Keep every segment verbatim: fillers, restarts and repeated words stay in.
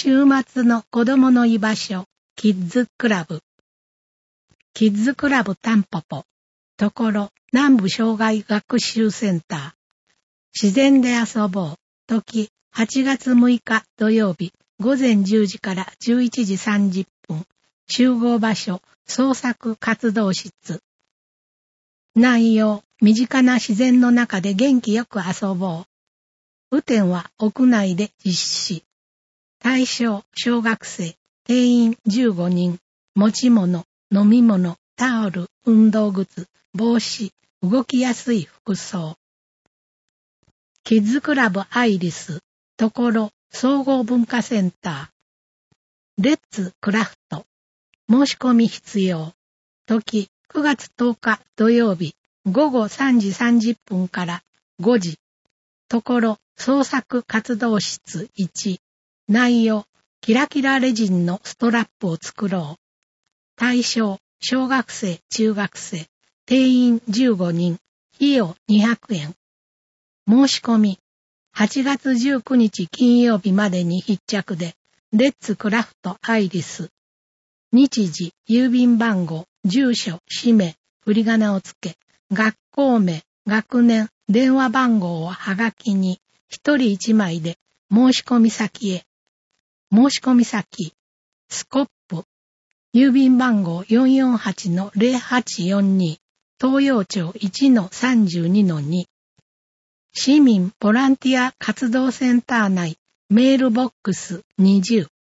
週末の子供の居場所、キッズクラブ。キッズクラブタンポポ。ところ、南部障害学習センター。自然で遊ぼう。時、はちがつむいか土曜日、ごぜんじゅうじからじゅういちじさんじゅっぷん。集合場所、創作活動室。内容、身近な自然の中で元気よく遊ぼう。雨天は屋内で実施。対象、小学生、定員じゅうごにん。持ち物、飲み物、タオル、運動靴、帽子、動きやすい服装。キッズクラブアイリス、ところ、総合文化センター。レッツクラフト。申し込み必要。時、くがつとおか土曜日、ごごさんじさんじゅっぷんからごじ。ところ、創作活動室いち。内容、キラキラレジンのストラップを作ろう。対象、小学生、中学生、定員じゅうごにん、費用にひゃくえん。申し込み、はちがつじゅうくにち金曜日までに必着で、レッツクラフトアイリス。日時、郵便番号、住所、氏名、振り仮名をつけ、学校名、学年、電話番号をはがきに、一人一枚で申し込み先へ。申し込み先、スコップ、郵便番号 よんよんはちのゼロはちよんに、東洋町 いちのさんじゅうにのに。市民ボランティア活動センター内、メールボックスにじゅう。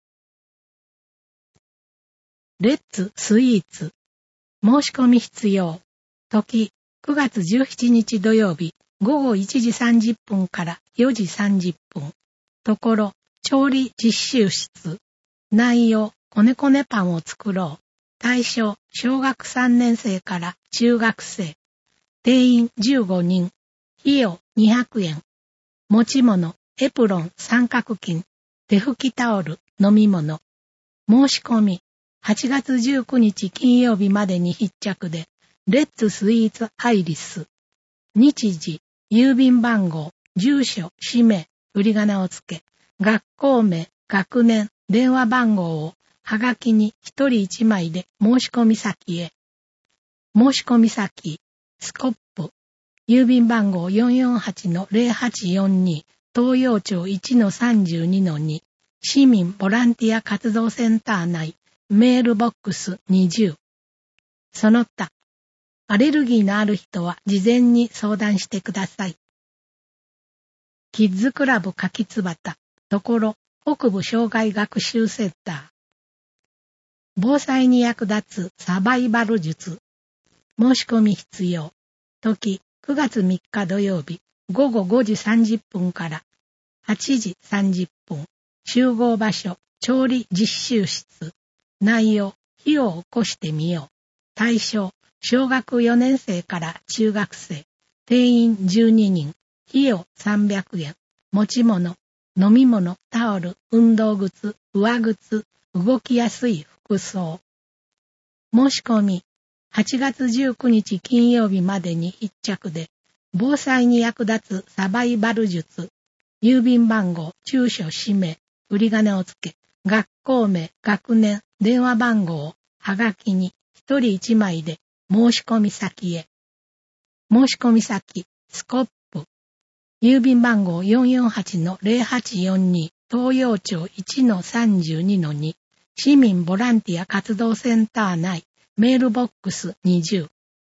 レッツスイーツ。申し込み必要。時、くがつじゅうしちにち土曜日、ごごいちじさんじゅっぷんからよじさんじゅっぷん。ところ、調理実習室。内容、こねこねパンを作ろう。対象、小学さんねんせいから中学生。定員じゅうごにん。費用にひゃくえん。持ち物、エプロン、三角巾、手拭きタオル、飲み物。申し込み、はちがつじゅうくにち金曜日までに必着で、レッツスイーツアイリス。日時、郵便番号、住所、氏名、振り仮名をつけ、学校名、学年、電話番号をはがきに一人一枚で申し込み先へ。申し込み先、スコップ、郵便番号 よんよんはちのゼロはちよんに、東洋町 いちのさんじゅうにのに、市民ボランティア活動センター内、メールボックスにじゅう。その他、アレルギーのある人は事前に相談してください。キッズクラブ柿つばた、ところ、北部障害学習センター。防災に役立つサバイバル術。申し込み必要。時、くがつみっか土曜日、ごごごじさんじゅっぷんからはちじさんじゅっぷん。集合場所、調理実習室。内容、火を起こしてみよう。対象、小学よねんせいから中学生。定員じゅうににん。費用さんびゃくえん。持ち物、飲み物、タオル、運動靴、上靴、動きやすい服装。申し込み、はちがつじゅうくにち金曜日までに必着で、防災に役立つサバイバル術。郵便番号、住所、氏名、振り仮名をつけ、学校名、学年、電話番号をはがきに一人一枚で申し込み先へ。申し込み先、スコップ。郵便番号 よんよんはちのゼロはちよんに、東洋町 いちのさんじゅうにのに、市民ボランティア活動センター内、メールボックスにじゅう。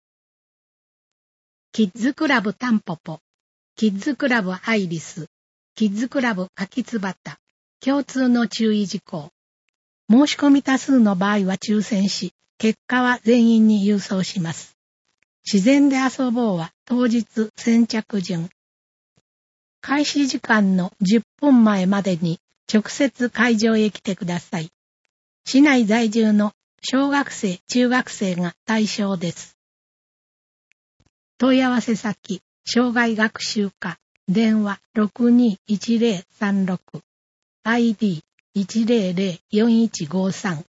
キッズクラブタンポポ。キッズクラブアイリス。キッズクラブ柿つばた。共通の注意事項。申し込み多数の場合は抽選し、結果は全員に郵送します。自然で遊ぼうは当日先着順。開始時間のじゅっぷんまえまでに直接会場へ来てください。市内在住の小学生、中学生が対象です。問い合わせ先、障害学習課、電話 ろくにいちゼロさんろく、アイディーいちゼロゼロよんいちごさん。